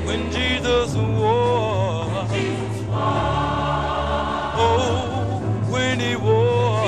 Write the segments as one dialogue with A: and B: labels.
A: when Jesus wore, oh, when he wore,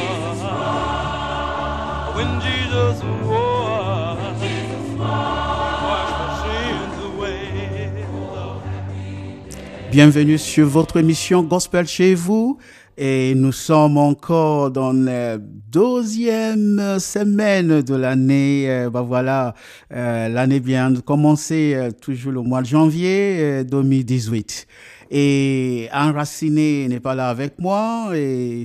A: when Jesus wore, wash my sins away.
B: Bienvenue sur votre émission Gospel chez vous. Et nous sommes encore dans la deuxième semaine de l'année. Voilà, l'année vient de commencer, toujours le mois de janvier 2018. Et Enraciné n'est pas là avec moi. Et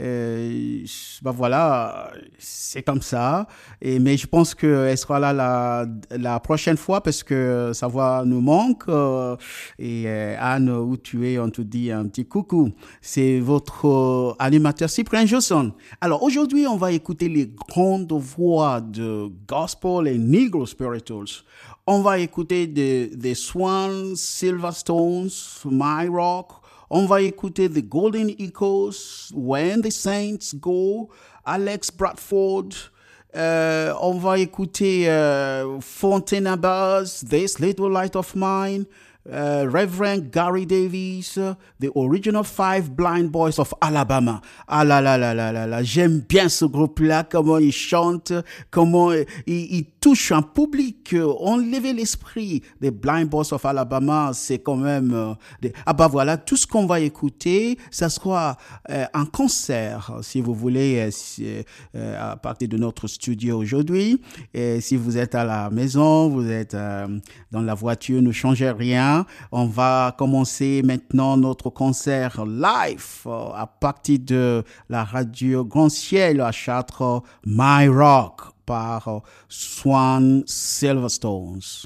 B: voilà, c'est comme ça. Mais je pense qu'elle sera là la prochaine fois parce que sa voix nous manque. Anne, où tu es, on te dit un petit coucou. C'est votre animateur Cyprien Josson. Alors aujourd'hui, on va écouter les grandes voix de gospel et negro spirituals. On va écouter The Swans, Silverstones, My Rock. On va écouter The Golden Echoes, When the Saints Go, Alex Bradford. On va écouter Fontana Bass, This Little Light of Mine. Reverend Gary Davis, The Original Five Blind Boys of Alabama. Ah là, j'aime bien ce groupe-là, comment ils chantent, comment ils touchent un public, ont levé l'esprit. Des Blind Boys of Alabama, c'est quand même... voilà, tout ce qu'on va écouter, ça sera un concert, si vous voulez, à partir de notre studio aujourd'hui. Et si vous êtes à la maison, vous êtes dans la voiture, ne changez rien. On va commencer maintenant notre concert live à partir de la radio Grand Ciel à Chartres, My Rock par Swan Silverstones.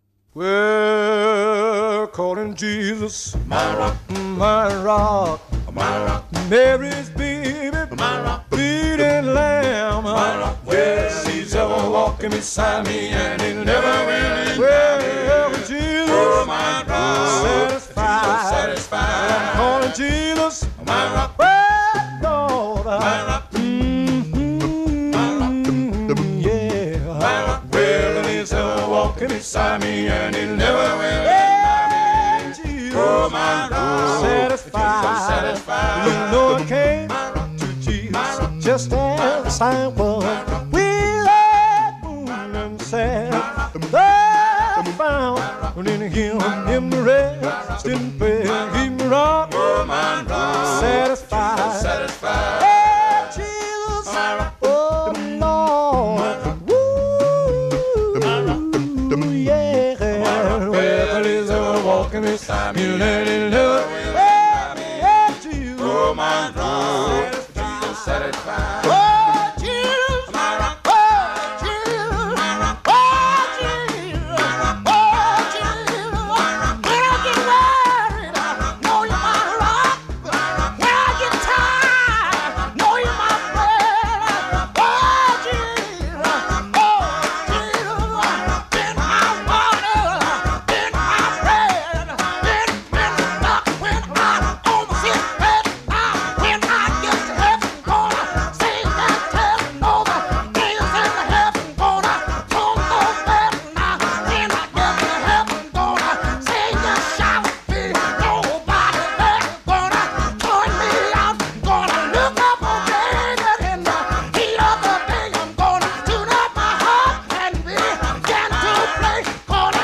A: We're calling Jesus, my rock, my rock, my rock. Mary's baby, my rock, bleeding lamb, my rock. Well, she's ever walking beside me, and it never will. Well, Jesus, oh, my rock, satisfied. I'm calling Jesus, my rock, well, Lord, my rock. Beside me, and he'll never will deny me. Oh, my rock, satisfied. You know I came to Jesus just as I was. We let moon and sand. I found in him the rest in prayer. Keep me rock, oh, my rock, satisfied. Oh, Jesus, oh, Lord. Beside me, let it look. Oh, my God, Jesus satisfied. Oh, Jesus, my rock. Oh, Jesus, my rock. Oh, Jesus, oh, Jesus, my rock. When I get worried, know you're my rock. When I get tired, know you're my friend. Oh, Jesus, been my water, been my bread. When I almost hit red, when I get to heaven, gonna sing that tell over. Things in the heaven, gonna turn those bad now. When I get to heaven, gonna sing and shout, be nobody there, gonna turn me out, gonna look up on David in the heat of the day. I'm gonna tune up my heart and begin to play, gonna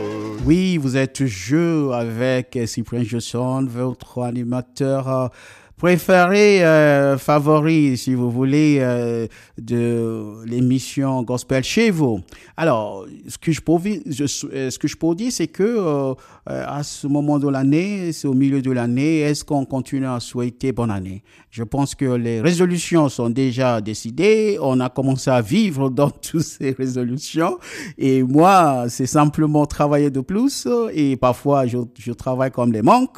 B: Oui, vous êtes toujours avec Cyprien Josson, votre animateur préféré, favori, si vous voulez, de l'émission Gospel chez vous. Alors, ce que je peux dire, c'est que à ce moment de l'année, c'est au milieu de l'année, est-ce qu'on continue à souhaiter bonne année? Je pense que les résolutions sont déjà décidées. On a commencé à vivre dans toutes ces résolutions. Et moi, c'est simplement travailler de plus. Et parfois, je travaille comme les monks.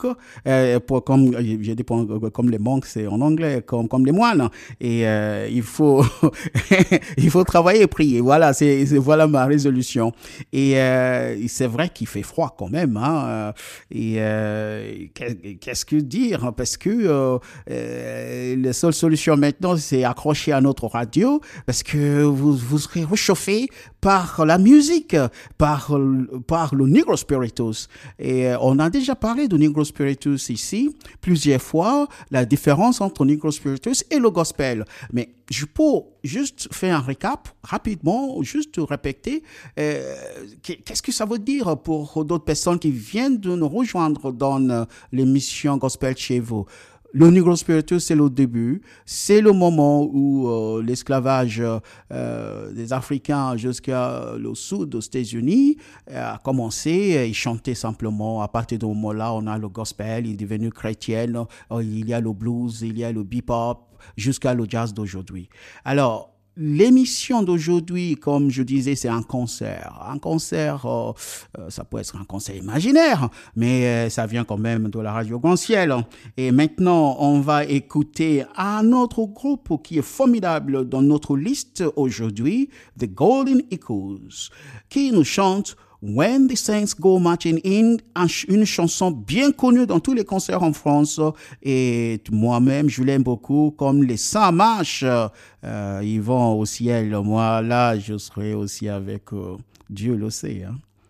B: Je dis comme les monks, c'est en anglais, comme les moines. Et il faut il faut travailler et prier. Voilà, voilà ma résolution. Et c'est vrai qu'il fait froid quand même. Hein. Et qu'est-ce que dire? Parce que la seule solution maintenant, c'est accrocher à notre radio, parce que vous serez réchauffé par la musique, par le Negro Spiritus. Et on a déjà parlé de Negro Spiritus ici plusieurs fois, la différence entre Negro Spiritus et le gospel. Mais je peux juste faire un récap rapidement, juste répéter qu'est-ce que ça veut dire pour d'autres personnes qui viennent de nous rejoindre dans l'émission Gospel chez vous. Le Negro Spiritus, c'est le début, c'est le moment où l'esclavage des Africains jusqu'à le sud aux États-Unis a commencé. Ils chantaient simplement. À partir de ce moment-là, on a le gospel, il est devenu chrétien, il y a le blues, il y a le bebop, jusqu'à le jazz d'aujourd'hui. Alors, l'émission d'aujourd'hui, comme je disais, c'est un concert. Un concert, ça peut être un concert imaginaire, mais ça vient quand même de la radio Grand Ciel. Et maintenant, on va écouter un autre groupe qui est formidable dans notre liste aujourd'hui, The Golden Echoes, qui nous chante When the Saints Go Marching In, une chanson bien connue dans tous les concerts en France, et moi-même je l'aime beaucoup, comme les saints marchent, ils vont au ciel, moi là je serai aussi avec Dieu le sait.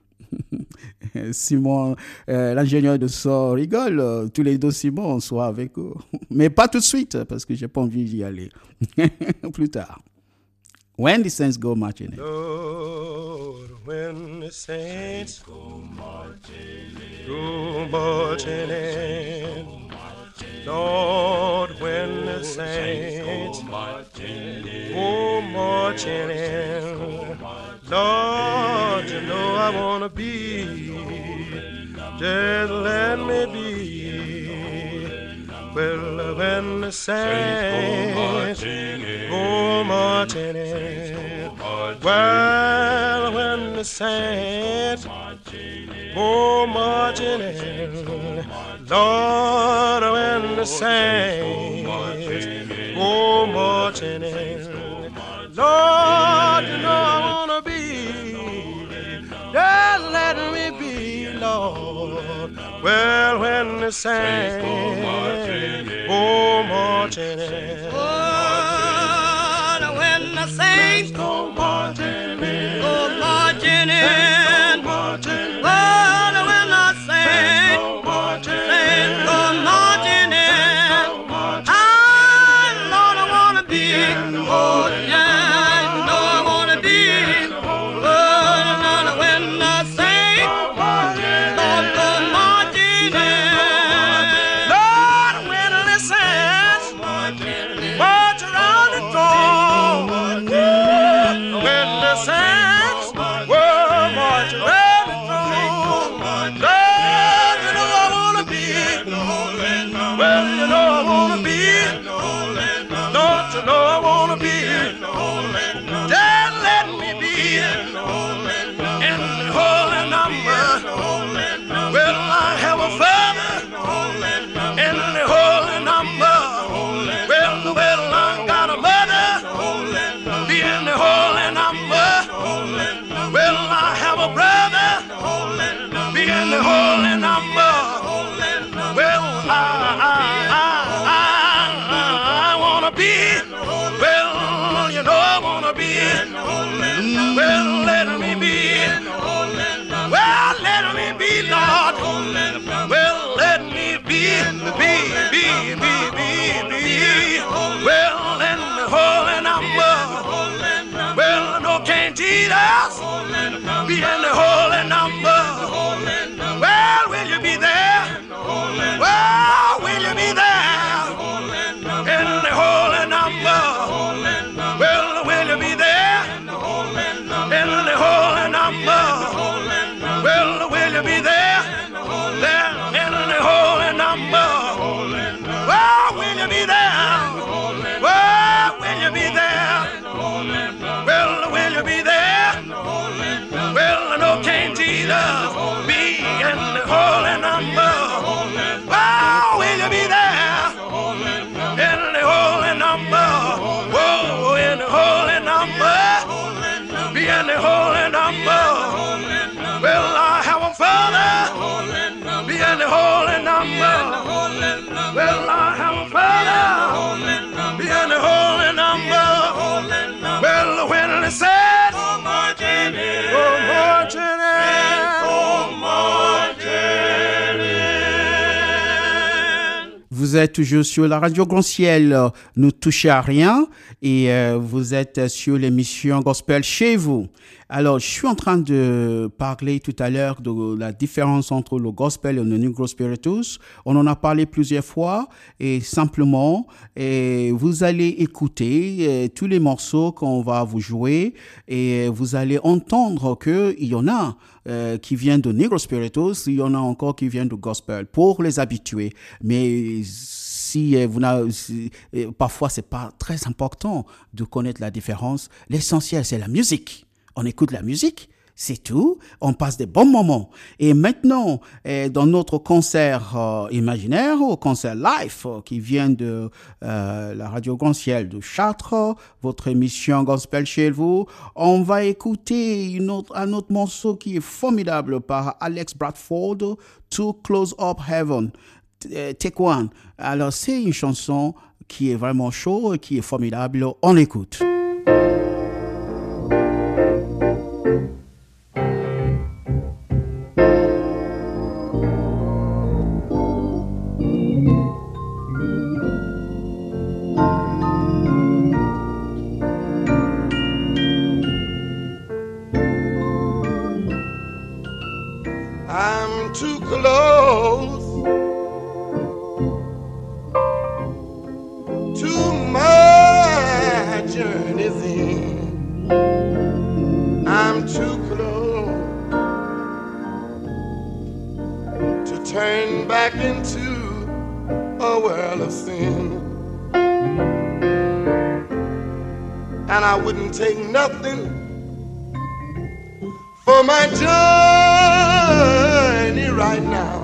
B: Hein. Simon, l'ingénieur de son rigole, tous les deux Simon, on soit avec eux, mais pas tout de suite parce que j'ai pas envie d'y aller, plus tard. When the saints go marching in.
C: Lord, when the saints go marching in. Lord, when the saints go marching in. Lord, you know I want to be. Just let me be. Well, when the saints go marching in, well, when the saints go marching in, Lord, when the saints go marching in, Lord, you know I wanna be, just let me be, Lord. Well, when the saints go marching in,
A: oh, when the saints
C: go marching in,
A: go marching in,
C: marching in,
A: oh, when the saints
C: go marching
A: go marching in, Lord, I wanna be, oh yeah, you know I wanna be, oh, Lord, when the saints go marching in,
C: Lord, when the saints march around the throne, when the saints will march around the throne, Lord, you know I wanna be, well, you know I wanna be, Lord, you know I wanna be, just let me be in the holy number, well, I have a father in the holy number, well, I got a mother, be in the holy number, well, I have a brother, be in the holy number, well, I wanna be, well, you know I wanna be, well, let me be, well, let me be, Lord, well, let me be, well, in the holy number, well, no can't Jesus, be in the holy number, well, will you be there, well, will you be there, Well, I have found be in the holy number. Well, when it said, go marching in, go marching in, go marching in.
B: Vous êtes toujours sur la radio Grand Ciel, ne touchez à rien, et vous êtes sur l'émission Gospel chez vous. Alors, je suis en train de parler tout à l'heure de la différence entre le gospel et le Negro Spiritus. On en a parlé plusieurs fois et simplement, vous allez écouter tous les morceaux qu'on va vous jouer et vous allez entendre qu'il y en a qui viennent de Negro Spiritus, il y en a encore qui viennent de gospel pour les habitués. Mais parfois c'est pas très important de connaître la différence. L'essentiel, c'est la musique. On écoute la musique, c'est tout. On passe des bons moments. Et maintenant, dans notre concert imaginaire, au concert live qui vient de la radio Grand Ciel de Chartres, votre émission Gospel chez vous, on va écouter un autre morceau qui est formidable par Alex Bradford, To Close Up Heaven. Take One. Alors, c'est une chanson qui est vraiment chaude et qui est formidable. On l'écoute.
C: I'm too close to my journey's end. I'm too close to turn back into a world of sin. And I wouldn't take nothing for my journey right now.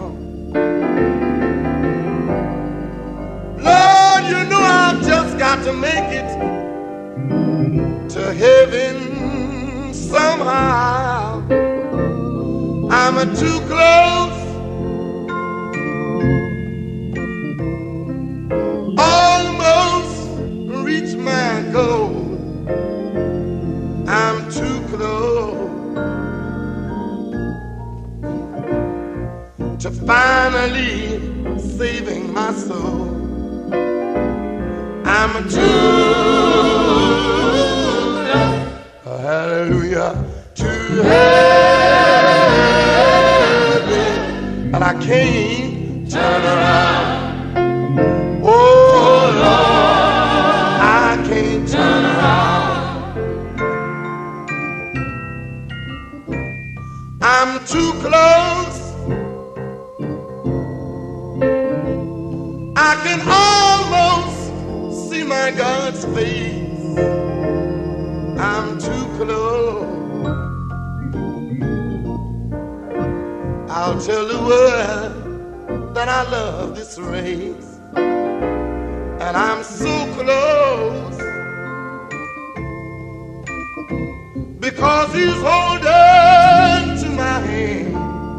C: Lord, you know I've just got to make it to heaven somehow. I'm too close, almost reach my goal. I'm too close to finally saving my soul. I'm too close, hallelujah, to heaven, and I can't turn around. Oh Lord, I can't turn around. I'm too close, I can almost see my God's face. I'm too close, I'll tell the world that I love this race. And I'm so close because he's holding to my hand.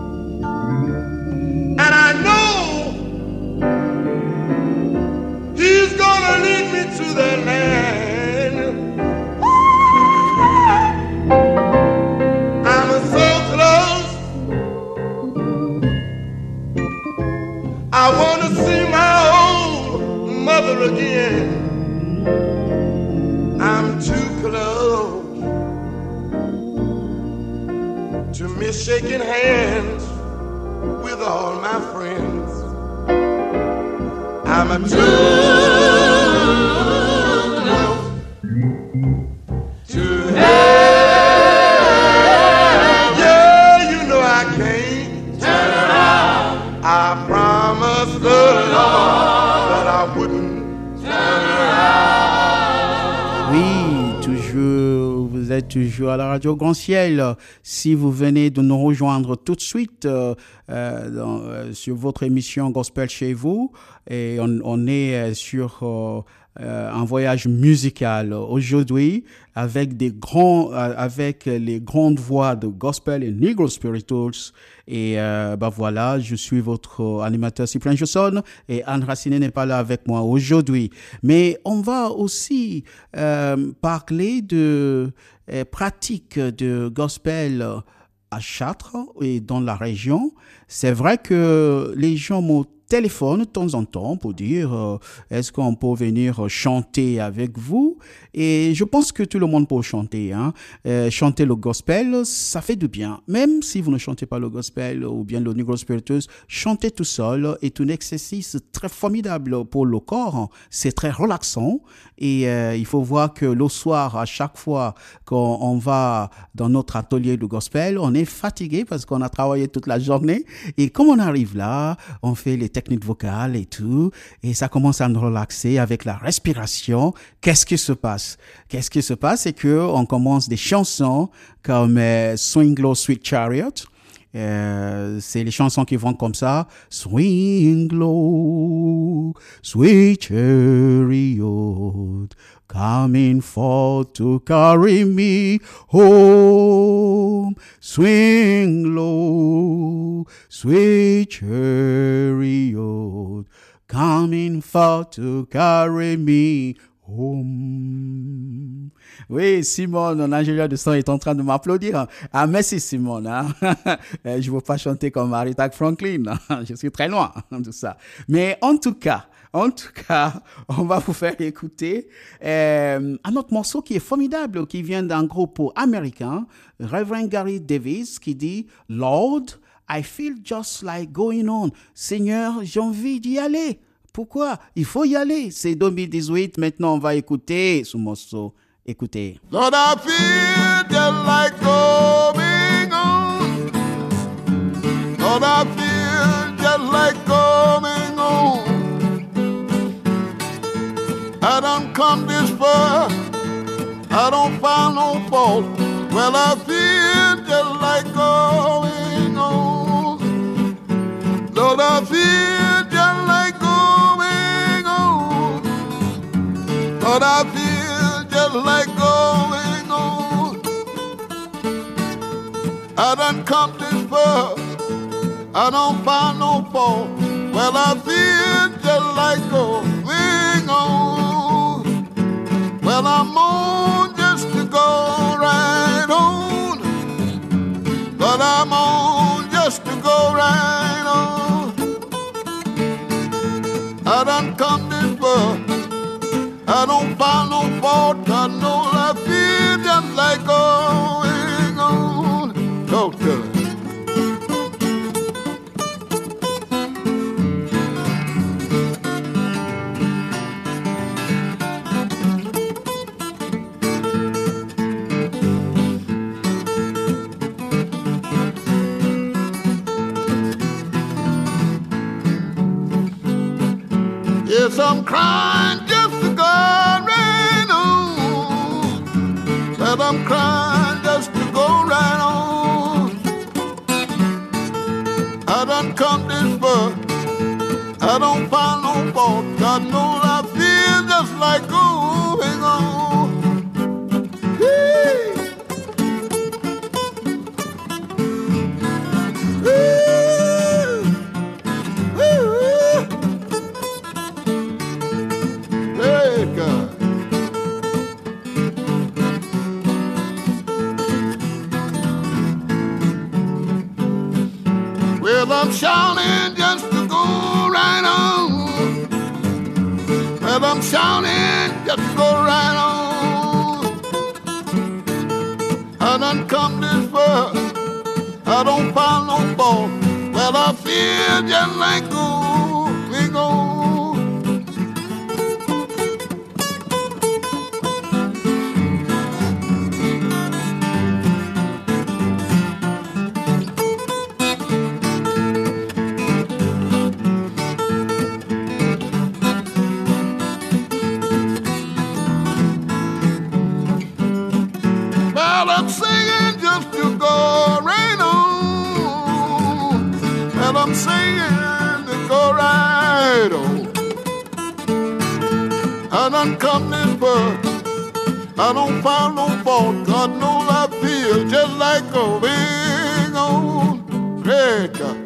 C: And I know he's gonna lead me to the land. I'm so close, I wanna see my old mother again. I'm too close to miss shaking hands with all my friends. I'm too close to heaven. Yeah, you know I can't turn around. I promised the Lord that I wouldn't turn around.
B: Oui, toujours, vous êtes toujours à la radio Grand Ciel. Si vous venez de nous rejoindre tout de suite sur votre émission Gospel chez vous, et on est sur un voyage musical aujourd'hui avec avec les grandes voix de gospel et negro spirituals. Et voilà, je suis votre animateur Cyprien Johnson et Anne Racinet n'est pas là avec moi aujourd'hui. Mais on va aussi parler de pratiques de gospel à Chartres et dans la région. C'est vrai que les gens me téléphonent de temps en temps pour dire est-ce qu'on peut venir chanter avec vous, et je pense que tout le monde peut chanter, hein. Chanter le gospel, ça fait du bien, même si vous ne chantez pas le gospel ou bien le negro spiritueux. Chanter tout seul est un exercice très formidable pour le corps, c'est très relaxant, et il faut voir que le soir, à chaque fois qu'on va dans notre atelier de gospel, on est fatigué parce qu'on a travaillé toute la journée, et comme on arrive là, on fait les techniques vocales et tout, et ça commence à nous relaxer avec la respiration. Qu'est-ce qui se passe? C'est que on commence des chansons comme Swing Low, Sweet Chariot. C'est les chansons qui vont comme ça. Swing low, sweet chariot, coming forth to carry me home. Swing low, sweet chariot, coming forth to carry me home. Oui, Simone, un ingénieur de son, est en train de m'applaudir. Ah, merci Simone. Hein? Je ne veux pas chanter comme Aretha Franklin. Je suis très loin de ça. Mais en tout cas, on va vous faire écouter un autre morceau qui est formidable, qui vient d'un groupe américain, Reverend Gary Davis, qui dit « Lord, I feel just like going on. Seigneur, j'ai envie d'y aller. » Pourquoi? Il faut y aller. C'est 2018. Maintenant, on va écouter ce morceau. Écoutez.
A: Lord, I feel just like going on. Lord, I feel just like going on. I done come this far. I don't find no fault. Well, I feel just like going on. Lord, I feel just like going on. Lord, I feel just like going on. I done come this far. I don't find no fault. Well, I feel just like going on. Well, I'm on just to go right on. But I'm on just to go right on. I done come this far. I don't find no fault. I know I feel just like going on. Talk to me. Yes, I'm crying just to go right on. Said I'm crying just to go right on. I done come this far. I don't find no fault. I know I feel just like going on. Hey. Well, I'm shouting just to go right on. Well, I'm shouting just to go right on. I done come this far. I don't find no fault. Well, I feel just like going on. Well, I'm singing just to go right on. Well, I'm singing to go right on. I
D: I done come this far. I don't find no fault. God knows I feel just like a big old cracker.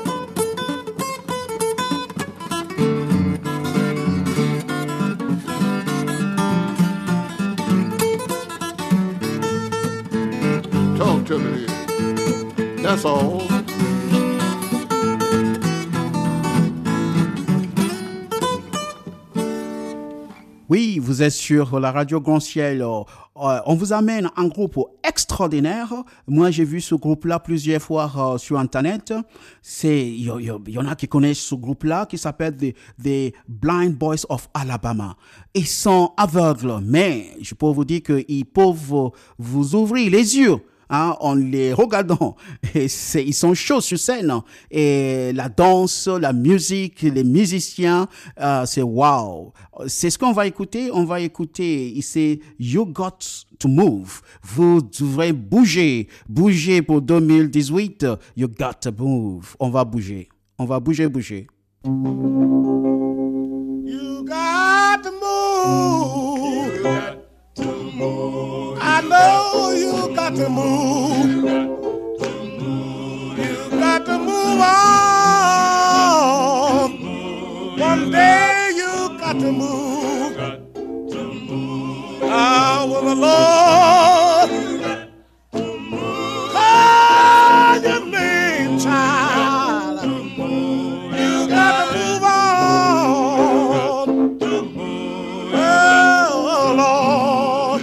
D: Talk to me. That's all.
B: Oui, vous êtes sur la radio Grand Ciel. On vous amène un groupe extraordinaire. Moi, j'ai vu ce groupe-là plusieurs fois sur Internet. Il y en a qui connaissent ce groupe-là qui s'appelle The Blind Boys of Alabama. Ils sont aveugles, mais je peux vous dire qu'ils peuvent vous ouvrir les yeux. Hein, en les regardant, et ils sont chauds sur scène, et la danse, la musique, les musiciens, c'est wow. C'est ce qu'on va écouter. On va écouter ici You Got to Move. Vous devrez bouger pour 2018. You Got to Move. On va bouger. You got
A: to move. You got to move. I know you got to move. You got to move on. One day you got to move. When the Lord call your name, child, you got to move on. Oh, Lord,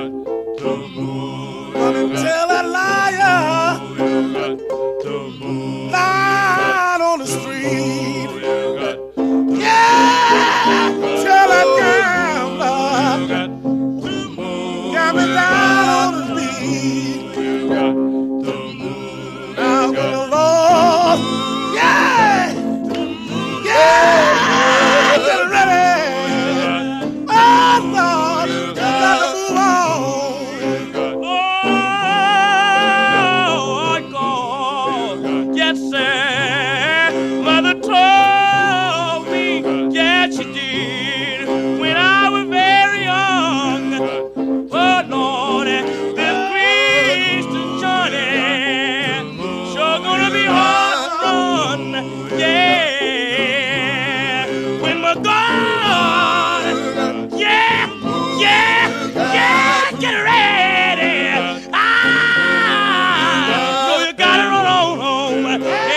A: but until that liar lying on the street, yeah, till that gambler got me down on his knees. Now when the Lord, yeah, get ready. Oh, Lord, you gotta move on.
C: Oh, God, yes, sir. Mother told me, yes, she did, when I was very young. Oh, Lord, this Christian journey sure gonna be hard to run. Yeah, when my God, yeah, get ready. I know you gotta run on home.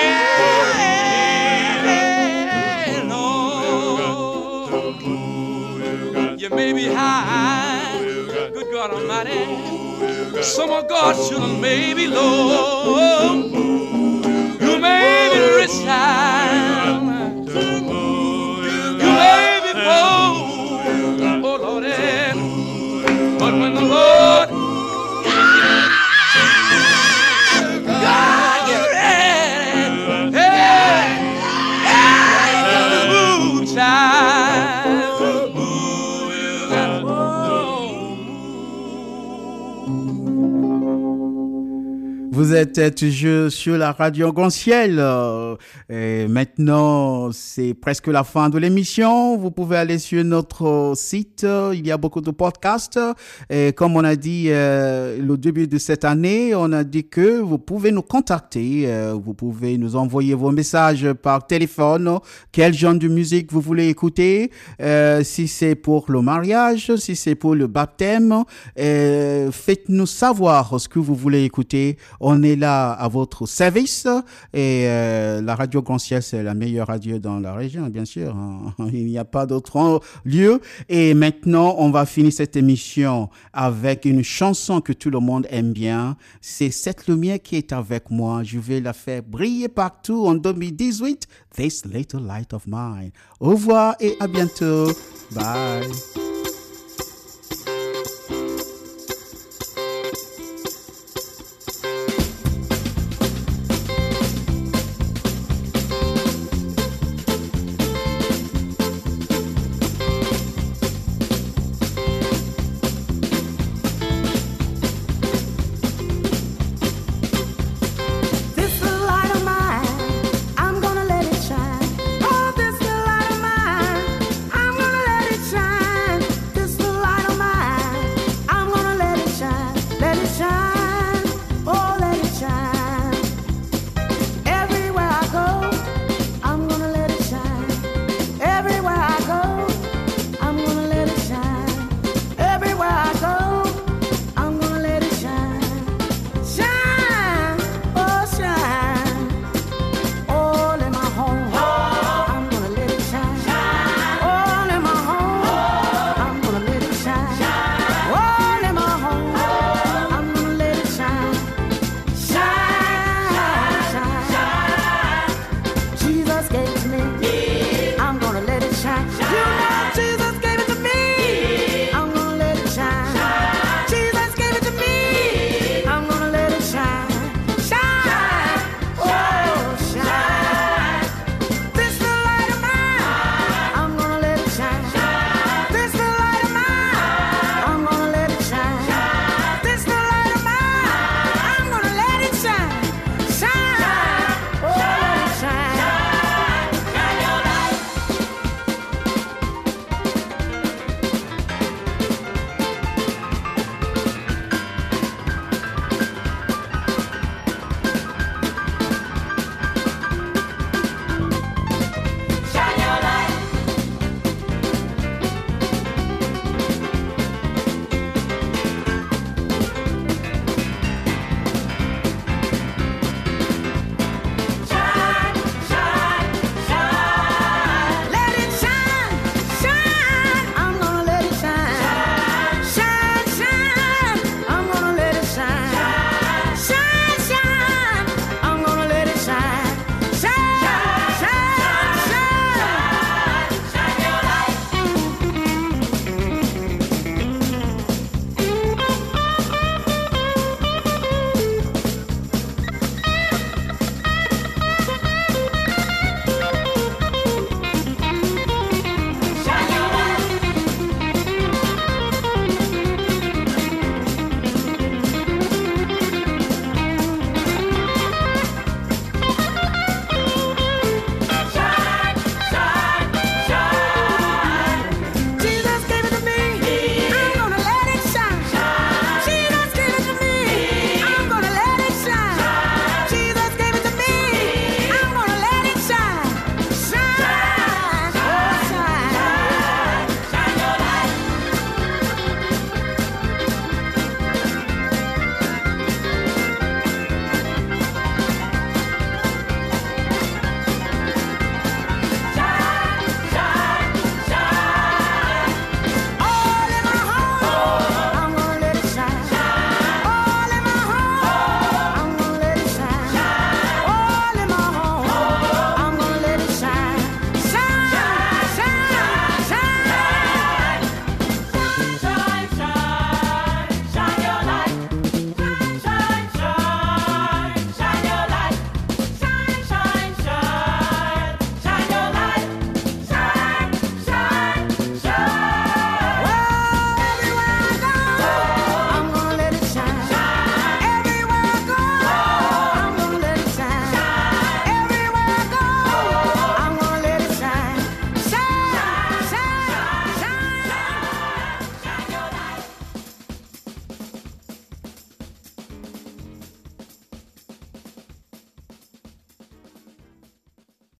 C: Yeah, Lord, you may be high, good God Almighty. Some of God's children may be low. You may be rich, child. You may be poor. Oh, Lord, but when the Lord God, get ready. Hey, move, child. Move, you got to
B: Vous êtes toujours sur la radio Grand Ciel. Et maintenant, c'est presque la fin de l'émission. Vous pouvez aller sur notre site. Il y a beaucoup de podcasts. Et comme on a dit le début de cette année, on a dit que vous pouvez nous contacter. Vous pouvez nous envoyer vos messages par téléphone. Quel genre de musique vous voulez écouter? Si c'est pour le mariage, si c'est pour le baptême, faites-nous savoir ce que vous voulez écouter. On est là à votre service et la radio Grand Ciel, c'est la meilleure radio dans la région, bien sûr. Il n'y a pas d'autre lieu. Et maintenant, on va finir cette émission avec une chanson que tout le monde aime bien. C'est cette lumière qui est avec moi. Je vais la faire briller partout en 2018. This little light of mine. Au revoir et à bientôt. Bye.